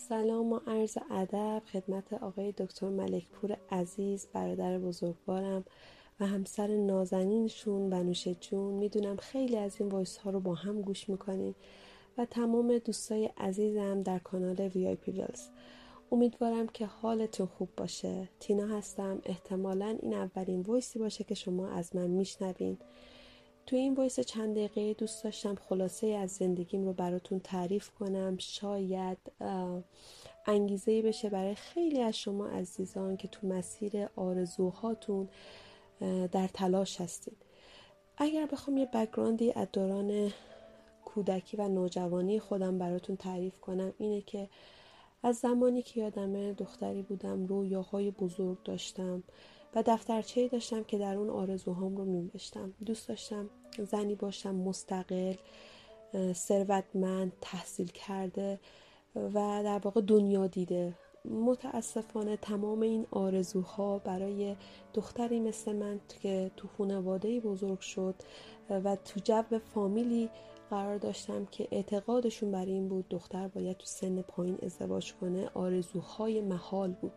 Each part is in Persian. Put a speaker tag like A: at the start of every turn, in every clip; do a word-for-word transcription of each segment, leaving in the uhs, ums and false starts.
A: سلام و عرض ادب خدمت آقای دکتر ملکپور عزیز، برادر بزرگوارم و همسر نازنینشون بنوش جون. میدونم خیلی از این وایس ها رو با هم گوش میکنین و تمام دوستای عزیزم در کانال وی آی پی ویلز. امیدوارم که حالتون خوب باشه. تینا هستم. احتمالاً این اولین وایسی باشه که شما از من میشنوین. توی این وایس چند دقیقه دوست داشتم خلاصه از زندگیم رو براتون تعریف کنم. شاید انگیزه‌ای بشه برای خیلی از شما عزیزان که تو مسیر آرزوهاتون در تلاش هستید. اگر بخوام یه بک‌گراندی از دوران کودکی و نوجوانی خودم براتون تعریف کنم، اینه که از زمانی که یادمه دختری بودم، رویاهای بزرگ داشتم و دفترچه‌ای داشتم که در اون آرزوهام رو می‌نوشتم. دوست داشتم زنی باشم مستقل، ثروتمند، تحصیل کرده و در واقع دنیا دیده. متاسفانه تمام این آرزوها برای دختری مثل من که تو خانواده‌ای بزرگ شد و تو جو فامیلی قرار داشتم که اعتقادشون بر این بود دختر باید تو سن پایین ازدواج کنه، آرزوهای محال بود.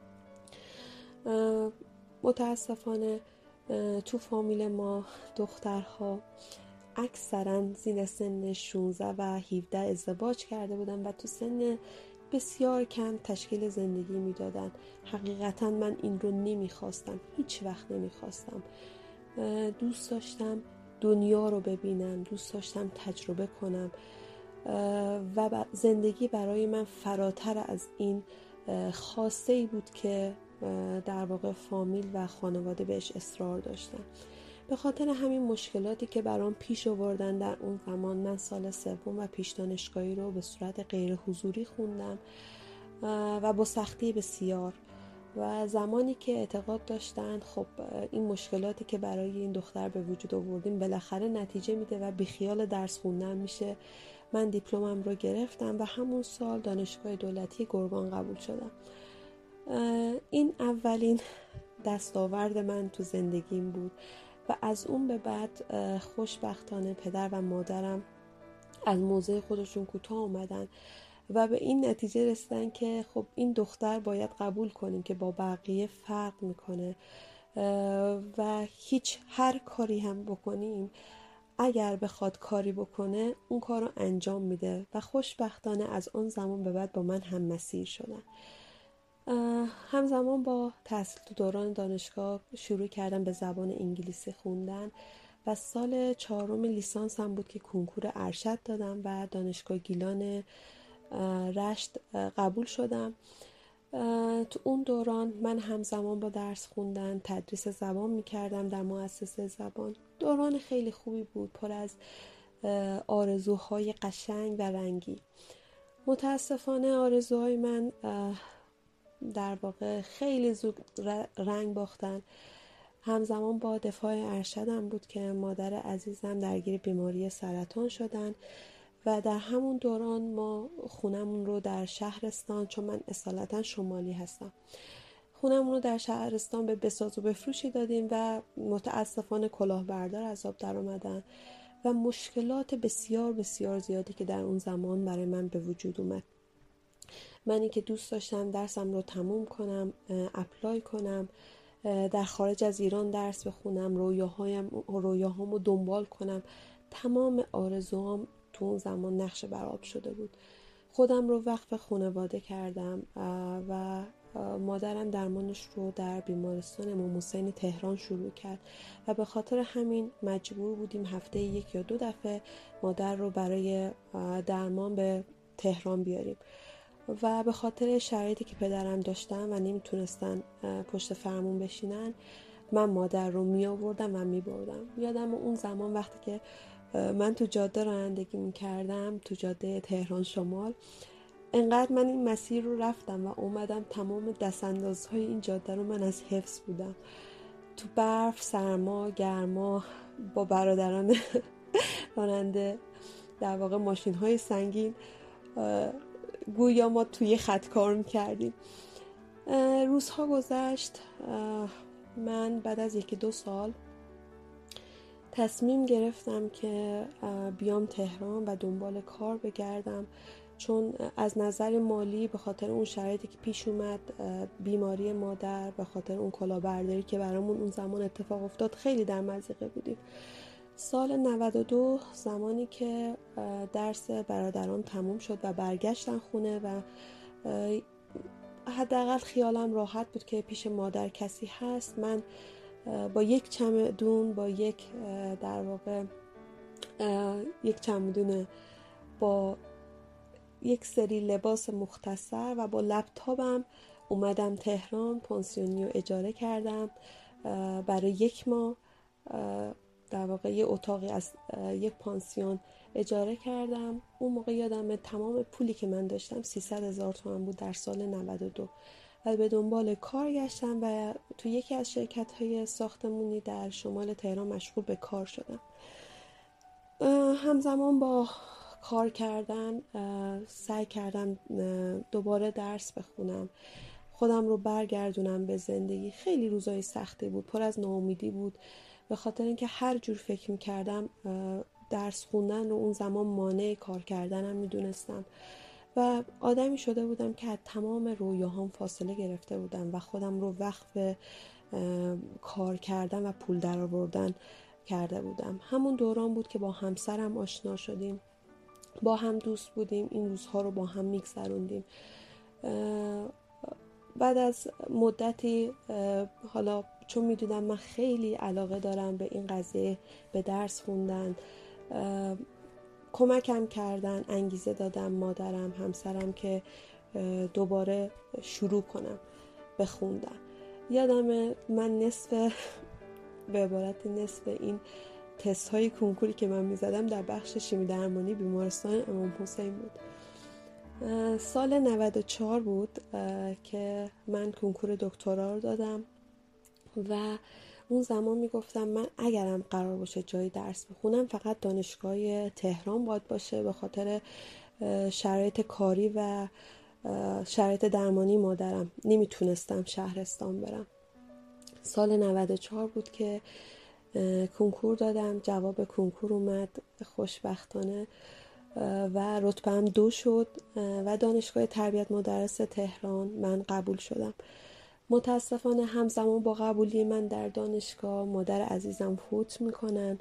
A: متاسفانه تو فامیل ما دخترها اکثرا زیر سن شانزده و هفده ازدواج کرده بودن و تو سن بسیار کم تشکیل زندگی میدادن. حقیقتا من این رو نمیخواستم، هیچ وقت نمیخواستم. دوست داشتم دنیا رو ببینم، دوست داشتم تجربه کنم و زندگی برای من فراتر از این خواسته‌ای بود که در واقع فامیل و خانواده بهش اصرار داشتن. به خاطر همین مشکلاتی که برام پیش آوردن در اون زمان، من سال سوم و پیش دانشگاهی رو به صورت غیر حضوری خوندم و با سختی بسیار. و زمانی که اعتقاد داشتن خب این مشکلاتی که برای این دختر به وجود آوردیم بالاخره نتیجه میده و بیخیال درس خوندن میشه، من دیپلمم رو گرفتم و همون سال دانشگاه دولتی گرگان قبول شدم. این اولین دستاورد من تو زندگیم بود و از اون به بعد خوشبختانه پدر و مادرم از موضع خودشون کوتاه اومدن و به این نتیجه رسیدن که خب این دختر باید قبول کنیم که با بقیه فرق میکنه و هیچ هر کاری هم بکنیم اگر بخواد کاری بکنه اون کار رو انجام میده و خوشبختانه از اون زمان به بعد با من هم مسیر شدن. همزمان با تحصیل تو دوران دانشگاه شروع کردم به زبان انگلیسی خوندن و سال چهارم لیسانس هم بود که کنکور ارشد دادم و دانشگاه گیلان رشت قبول شدم. تو اون دوران من همزمان با درس خوندن تدریس زبان میکردم در مؤسسه زبان. دوران خیلی خوبی بود، پر از آرزوهای قشنگ و رنگی. متاسفانه آرزوهای من در واقع خیلی زود رنگ باختن. همزمان با دفاع ارشدم بود که مادر عزیزم درگیر بیماری سرطان شدن و در همون دوران ما خونمون رو در شهرستان، چون من اصالتا شمالی هستم، خونمون رو در شهرستان به بساز و بفروشی دادیم و متاسفانه کلاهبردار از آب در اومدن و مشکلات بسیار بسیار زیادی که در اون زمان برای من به وجود اومد. منی که دوست داشتم درسم رو تموم کنم، اپلای کنم، در خارج از ایران درس بخونم، رویاهایم رویاهامو دنبال کنم، تمام آرزوام تو اون زمان نقش بر آب شده بود. خودم رو وقف خانواده کردم و مادرم درمانش رو در بیمارستان امام حسین تهران شروع کرد و به خاطر همین مجبور بودیم هفته یک یا دو دفعه مادر رو برای درمان به تهران بیاریم و به خاطر شرایطی که پدرم داشتن و نمیتونستن پشت فرمون بشینن، من مادر رو می آوردم و می بردم. یادم اون زمان وقتی که من تو جاده رانندگی می کردم، تو جاده تهران شمال، انقدر من این مسیر رو رفتم و اومدم تمام دستاندازهای این جاده رو من از حفظ بودم. تو برف، سرما، گرما، با برادران راننده در واقع ماشین های سنگین، گویا ما توی خط کار میکردیم. روزها گذشت. من بعد از یکی دو سال تصمیم گرفتم که بیام تهران و دنبال کار بگردم چون از نظر مالی به خاطر اون شرایطی که پیش اومد، بیماری مادر، به خاطر اون کلاهبرداری که برامون اون زمان اتفاق افتاد، خیلی در مضیقه بودیم. سال نود و دو زمانی که درس برادران تموم شد و برگشتن خونه و حداقل خیالم راحت بود که پیش مادر کسی هست، من با یک چمدون با یک در واقع یک چمدون با یک سری لباس مختصر و با لپتاپم اومدم تهران. پانسیونی رو اجاره کردم برای یک ماه، در واقع یه اتاقی از یک پانسیون اجاره کردم. اون موقع یادمه تمام پولی که من داشتم سیصد هزار تومان بود در سال نود و دو و به دنبال کار گشتم و تو یکی از شرکت‌های ساختمونی در شمال تهران مشغول به کار شدم. همزمان با کار کردن سعی کردم دوباره درس بخونم، خودم رو برگردونم به زندگی. خیلی روزای سختی بود، پر از ناامیدی بود، به خاطر اینکه هر جور فکر می‌کردم درس خوندن رو اون زمان مانع کار کردنم می‌دونستم و آدمی شده بودم که از تمام رویاهام فاصله گرفته بودم و خودم رو وقف کار کردن و پول درآوردن کرده بودم. همون دوران بود که با همسرم آشنا شدیم، با هم دوست بودیم، این روزها رو با هم میگذروندیم. بعد از مدتی، حالا چون میدونم من خیلی علاقه دارم به این قضیه، به درس خوندن، کمکم کردن، انگیزه دادم مادرم، همسرم که دوباره شروع کنم به خوندن. یادمه من نصف به عبارت نصف این تست های کنکوری که من میزدم در بخش شیمی درمانی بیمارستان امام حسین بود. سال نود و چهار بود که من کنکور دکترا رو دادم و اون زمان میگفتم من اگرم قرار باشه جای درس بخونم فقط دانشگاه تهران باید باشه، به خاطر شرایط کاری و شرایط درمانی مادرم نمیتونستم شهرستان برم. سال نود و چهار بود که کنکور دادم، جواب کنکور اومد خوشبختانه و رتبه‌ام دو شد و دانشگاه تربیت مدرس تهران من قبول شدم. متاسفانه همزمان با قبولی من در دانشگاه مادر عزیزم فوت میکنن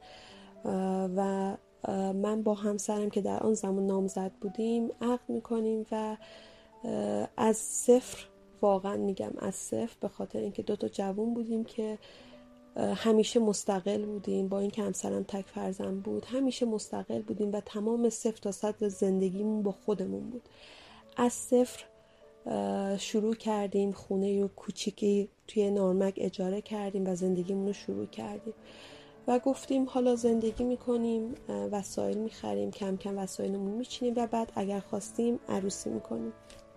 A: و من با همسرم که در آن زمان نامزد بودیم عقد میکنیم و از صفر، واقعا میگم از صفر، به خاطر اینکه دو تا جوان بودیم که همیشه مستقل بودیم، با اینکه همسرم تک فرزند بود همیشه مستقل بودیم و تمام صفر تا صد زندگیمون با خودمون بود. از صفر شروع کردیم، خونه کوچیکی توی نارمک اجاره کردیم و زندگیمون رو شروع کردیم و گفتیم حالا زندگی میکنیم، وسایل میخریم، کم کم وسایلمون میچینیم و بعد اگر خواستیم عروسی میکنیم،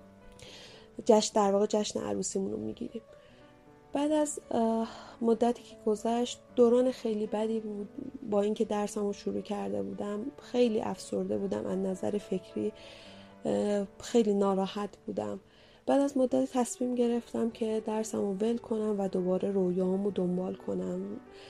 A: جشن در واقع جشن عروسیمون رو میگیریم. بعد از مدتی که گذشت دوران خیلی بدی بود، با اینکه درسمو شروع کرده بودم خیلی افسرده بودم، از نظر فکری خیلی ناراحت بودم. بعد از مدتی تصمیم گرفتم که درسمو ول کنم و دوباره رویاهامو دنبال کنم.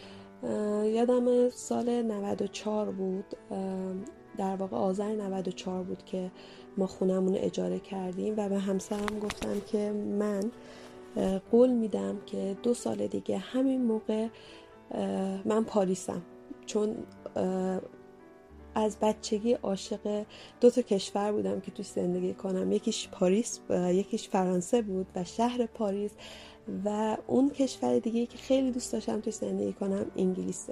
A: یادم سال نود و چهار بود، در واقع آذر نود و چهار بود که ما خونمون رو اجاره کردیم و به همسرم گفتم که من قول میدم که دو سال دیگه همین موقع من پاریسم، چون از بچگی عاشق دو تا کشور بودم که توی زندگی کنم، یکیش پاریس یکیش فرانسه بود و شهر پاریس، و اون کشور دیگه که خیلی دوست داشتم توی زندگی کنم انگلیسه.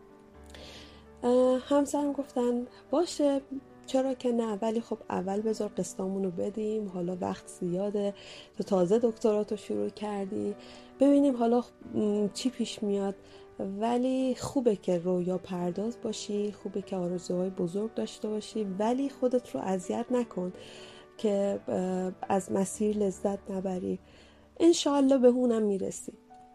A: همسرم گفتن باشه چرا که نه، ولی خب اول بذار قسطامونو بدیم، حالا وقت زیاده، تو تازه دکتراتو شروع کردی، ببینیم حالا چی پیش میاد، ولی خوبه که رویا پرداز باشی، خوبه که آرزوهای بزرگ داشته باشی، ولی خودت رو اذیت نکن که از مسیر لذت نبری، انشاءالله به اونم میرسی.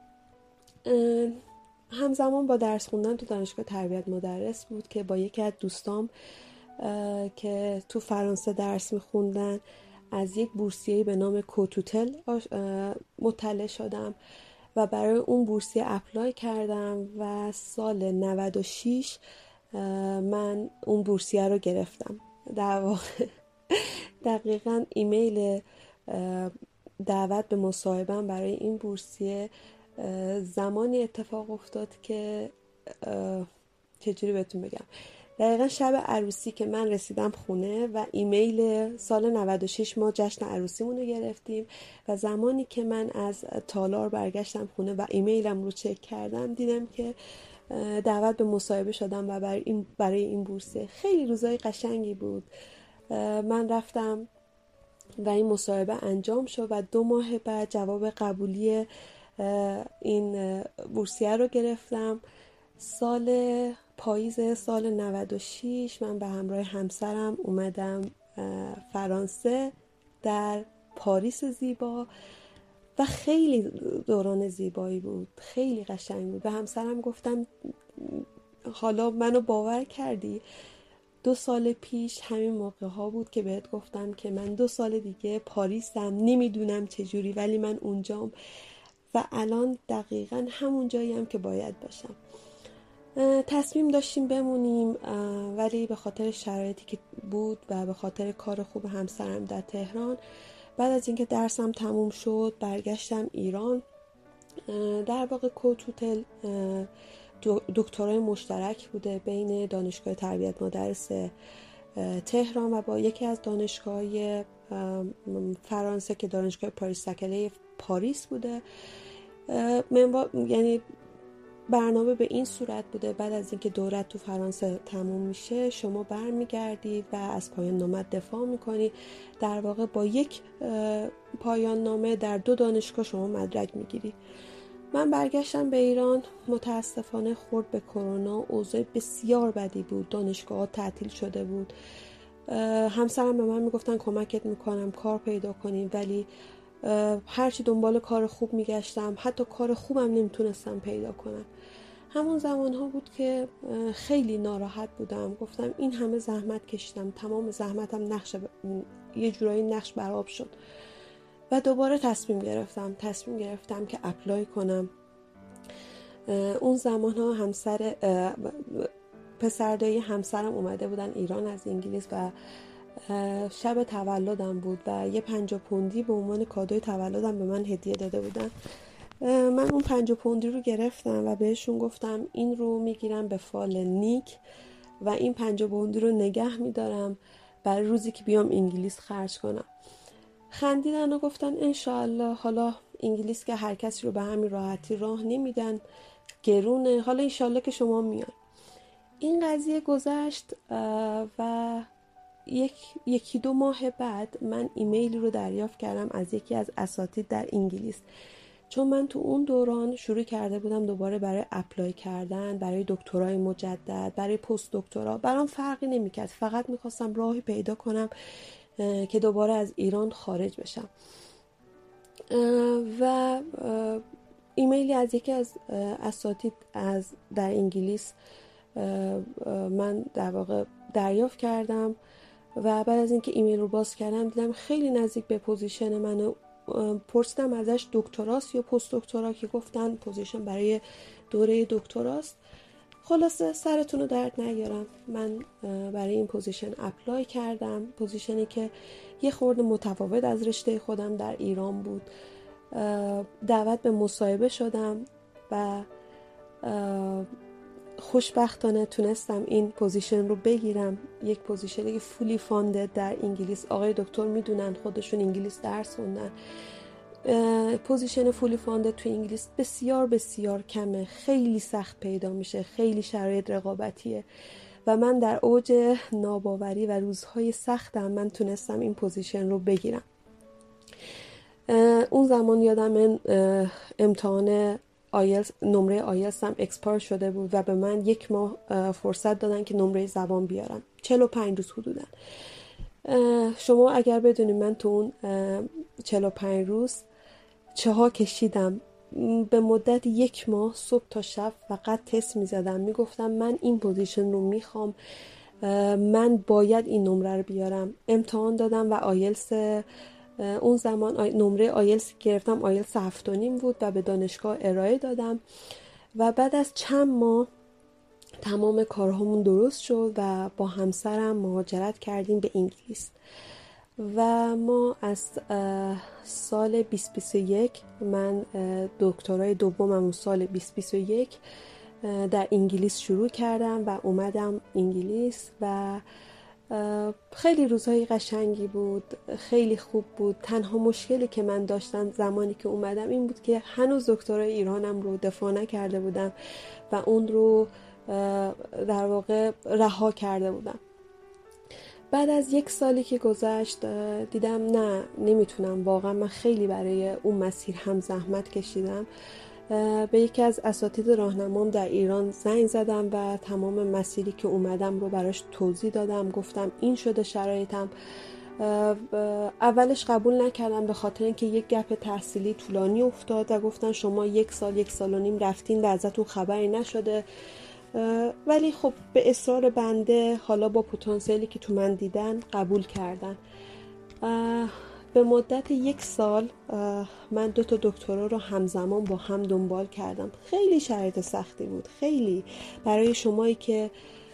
A: همزمان با درس خوندن تو دانشگاه تربیت مدرس بود که با یکی از دوستام که تو فرانسه درس میخوندن از یک بورسیه به نام کوتوتل مطلع شدم و برای اون بورسیه اپلای کردم و سال نود و شش من اون بورسیه رو گرفتم. در واقع دقیقاً ایمیل دعوت به مصاحبه‌ام برای این بورسیه زمانی اتفاق افتاد که چجوری بهتون بگم، دقیقا شب عروسی که من رسیدم خونه و ایمیل سال نود و شش ما جشن عروسیمون رو گرفتیم و زمانی که من از تالار برگشتم خونه و ایمیلم رو چک کردم دیدم که دعوت به مصاحبه شدم و برای این برای این بورسیه. خیلی روزای قشنگی بود. من رفتم و این مصاحبه انجام شد و دو ماه بعد جواب قبولی این بورسیه رو گرفتم. سال پاییز سال نود و شش من به همراه همسرم اومدم فرانسه در پاریس زیبا و خیلی دوران زیبایی بود، خیلی قشنگ بود. به همسرم گفتم حالا منو باور کردی؟ دو سال پیش همین موقع ها بود که بهت گفتم که من دو سال دیگه پاریسم، نمیدونم چجوری ولی من اونجام و الان دقیقا همون جایی هم که باید باشم. تصمیم داشتیم بمونیم ولی به خاطر شرایطی که بود و به خاطر کار خوب همسرم در تهران، بعد از اینکه درسم تموم شد برگشتم ایران. در واقع کوتوتل دکترای مشترک بوده بین دانشگاه تربیت مدرس تهران و با یکی از دانشگاه‌های فرانسه که دانشگاه پاریس سکله پاریس بوده. یعنی برنامه به این صورت بوده بعد از اینکه دورت تو فرانسه تموم میشه شما برمیگردی و از پایان نامه دفاع میکنی. در واقع با یک پایان نامه در دو دانشگاه شما مدرک میگیری. من برگشتم به ایران، متاسفانه خورد به کرونا، اوضاع بسیار بدی بود، دانشگاه ها تعطیل شده بود. همسرم به من میگفتن کمکت میکنم کار پیدا کنیم، ولی هرچی دنبال کار خوب میگشتم حتی کار خوبم نمیتونستم پیدا کنم. همون زمان ها بود که خیلی ناراحت بودم، گفتم این همه زحمت کشیدم، تمام زحمتم نقش ب... یه جورایی نقش برآب شد و دوباره تصمیم گرفتم تصمیم گرفتم که اپلای کنم. اون زمان ها همسر پسردایی همسرم اومده بودن ایران از انگلیس و شب تولدم بود و یه پنجاه پوندی به عنوان کادوی تولدم به من هدیه داده بودن. من اون پنجاه پوندی رو گرفتم و بهشون گفتم این رو میگیرم به فال نیک و این پنجاه پوندی رو نگه میدارم برای روزی که بیام انگلیس خرج کنم. خندیدن و گفتن انشاءالله، حالا انگلیس که هر کسی رو به همین راحتی راه نمیدن، گرونه، حالا انشاءالله که شما میان. این قضیه گذشت و یک یکی دو ماه بعد من ایمیلی رو دریافت کردم از یکی از اساتید در انگلیس، چون من تو اون دوران شروع کرده بودم دوباره برای اپلای کردن برای دکترای مجدد، برای پست دکترا. برام فرقی نمیکرد، فقط میخواستم راهی پیدا کنم که دوباره از ایران خارج بشم. و ایمیلی از یکی از اساتید از در انگلیس من در واقع دریافت کردم و بعد از اینکه ایمیل رو باز کردم دیدم خیلی نزدیک به پوزیشن منو. پرسیدم ازش دکتراست یا پست دکترا، که گفتن پوزیشن برای دوره دکتراست. خلاصه سرتون رو درد نیارم، من برای این پوزیشن اپلای کردم، پوزیشنی که یه خورده متفاوت از رشته خودم در ایران بود. دعوت به مصاحبه شدم و خوشبختانه تونستم این پوزیشن رو بگیرم، یک پوزیشنی که فولی فاندد در انگلیس. آقای دکتر میدونن، خودشون انگلیس درس خوندن. پوزیشن فولی فاندد تو انگلیس بسیار بسیار کمه، خیلی سخت پیدا میشه، خیلی شرایط رقابتیه و من در اوج ناباوری و روزهای سختم من تونستم این پوزیشن رو بگیرم. اون زمان یادم امتحان آیلتس، نمره آیلتس هم اکسپایر شده بود و به من یک ماه فرصت دادن که نمره زبان بیارم، چهل و پنج روز حدوداً. شما اگر بدونید من تو اون چهل و پنج روز چه کشیدم، به مدت یک ماه صبح تا شب فقط تست میزدم، میگفتم من این پوزیشن رو میخوام، من باید این نمره رو بیارم. امتحان دادم و آیلتس اون زمان نمره آیلتس گرفتم، آیلتس هفت و نیم بود و به دانشگاه ارائه دادم و بعد از چند ماه تمام کارهامون درست شد و با همسرم مهاجرت کردیم به انگلیس. و ما از سال بیست بیست و یک، من دکترای دومم سال بیست بیست و یک در انگلیس شروع کردم و اومدم انگلیس و خیلی روزهای قشنگی بود، خیلی خوب بود. تنها مشکلی که من داشتم زمانی که اومدم این بود که هنوز دکترای ایرانم رو دفاع نکرده بودم و اون رو در واقع رها کرده بودم. بعد از یک سالی که گذشت دیدم نه، نمیتونم، واقعا من خیلی برای اون مسیر هم زحمت کشیدم. به یکی از اساتید راهنمام در ایران زنگ زدم و تمام مسیری که اومدم رو براش توضیح دادم، گفتم این شده شرایطم. اولش قبول نکردم به خاطر اینکه یک گپ تحصیلی طولانی افتاد و گفتن شما یک سال یک سال و نیم رفتین و ازتون خبری نشده. ولی خب به اصرار بنده، حالا با پتانسیلی که تو من دیدن، قبول کردن. به مدت یک سال من دو تا دکترا رو همزمان با هم دنبال کردم. خیلی شرایط سختی بود، خیلی. برای شمایی که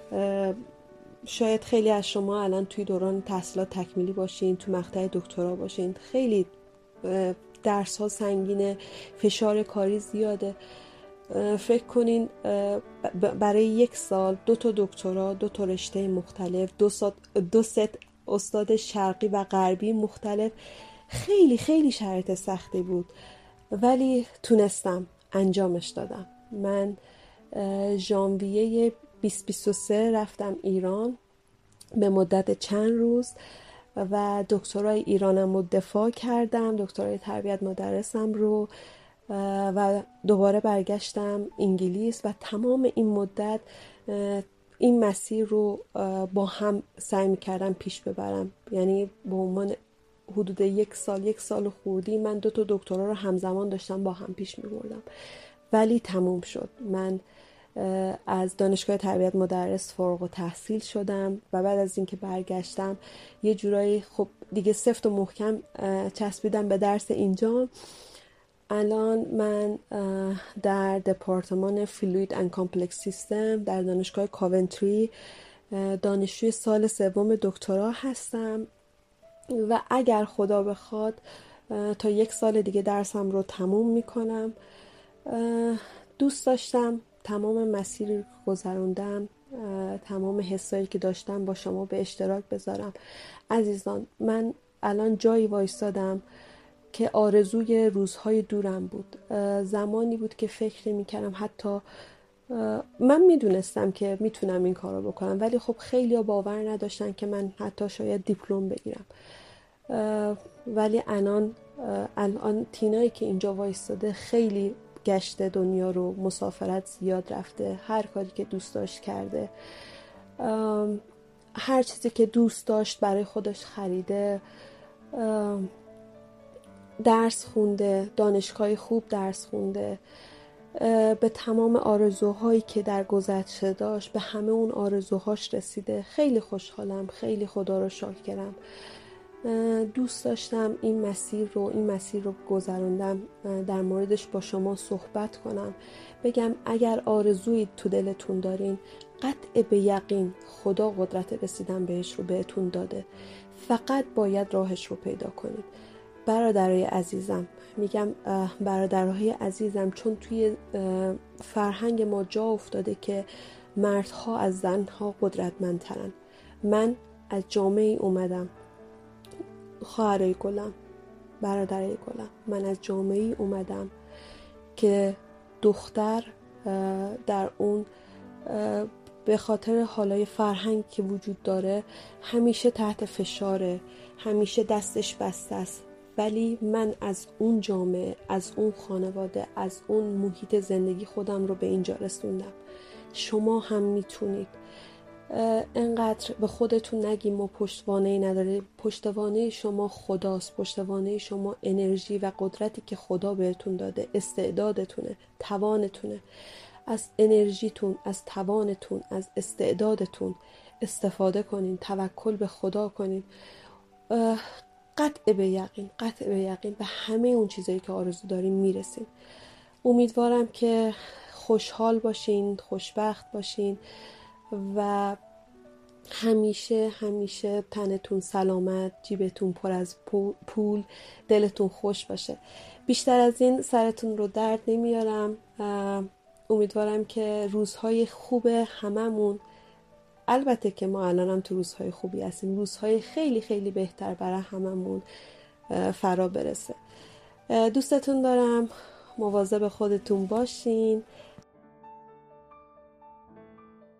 A: شاید خیلی از شما الان توی دوران تحصیلات تکمیلی باشین، تو مقطع دکترا باشین، خیلی درس ها سنگینه، فشار کاری زیاده. فکر کنین برای یک سال دو تا دکترا، دو تا رشته مختلف، دو, دو ست استاد شرقی و غربی مختلف، خیلی خیلی شرایط سختی بود، ولی تونستم انجامش دادم. من ژانویه بیست بیست و سه رفتم ایران به مدت چند روز و دکترای ایرانم رو دفاع کردم، دکترای تربیت مدرسم رو، و دوباره برگشتم انگلیس و تمام این مدت این مسیر رو با هم سعی می‌کردم پیش ببرم. یعنی به عنوان حدود یک سال یک سال خوردی من دو تا دکترا رو همزمان داشتم با هم پیش می‌بردم، ولی تموم شد. من از دانشگاه تربیت مدرس فارغ التحصیل شدم و بعد از اینکه برگشتم یه جورایی خب دیگه سفت و محکم چسبیدم به درس اینجا. الان من در دپارتمان فلوید اند کامپلکس سیستم در دانشگاه کاونتری دانشجوی سال سوم دکترا هستم و اگر خدا بخواد تا یک سال دیگه درسم رو تموم میکنم. دوست داشتم تمام مسیری رو گذروندم، تمام حسایی که داشتم با شما به اشتراک بذارم. عزیزان، من الان جایی وایستادم که آرزوی روزهای دورم بود. زمانی بود که فکر میکردم، حتی من میدونستم که میتونم این کارو بکنم، ولی خب خیلی ها باور نداشتن که من حتی شاید دیپلم بگیرم. ولی الان الان تینایی که اینجا وایستاده خیلی گشته دنیا رو، مسافرت زیاد رفته، هر کاری که دوست داشت کرده، هر چیزی که دوست داشت برای خودش خریده، درس خونده، دانشگاه خوب درس خونده، به تمام آرزوهایی که در گذشته داشت به همه اون آرزوهاش رسیده. خیلی خوشحالم، خیلی خدا رو شاکرم. دوست داشتم این مسیر رو این مسیر رو گذروندم در موردش با شما صحبت کنم، بگم اگر آرزویی تو دلتون دارین، قطع به یقین خدا قدرت رسیدن بهش رو بهتون داده، فقط باید راهش رو پیدا کنید. برادرای عزیزم، میگم برادرای عزیزم، چون توی فرهنگ ما جا افتاده که مردها از زنها قدرتمندترن. من از جامعه اومدم، خواهرای گلم، برادرای گلم، من از جامعه اومدم که دختر در اون به خاطر حالای فرهنگ که وجود داره همیشه تحت فشاره، همیشه دستش بسته است. ولی من از اون جامعه، از اون خانواده، از اون محیط زندگی خودم رو به اینجا رسوندم. شما هم میتونید. انقدر به خودتون نگیم ما پشتوانه‌ای نداره. پشتوانه شما خداست، پشتوانه شما انرژی و قدرتی که خدا بهتون داده، استعدادتونه، توانتونه. از انرژیتون، از توانتون، از استعدادتون استفاده کنین، توکل به خدا کنین. قطع به یقین، قطع به یقین به همه اون چیزایی که آرزو دارین میرسین. امیدوارم که خوشحال باشین، خوشبخت باشین و همیشه همیشه تنتون سلامت، جیبتون پر از پول، دلتون خوش باشه. بیشتر از این سرتون رو درد نمیارم. امیدوارم که روزهای خوب هممون، البته که ما الان هم تو روزهای خوبی هستیم، روزهای خیلی خیلی بهتر برای هممون فرا برسه. دوستتون دارم، مواظب خودتون باشین.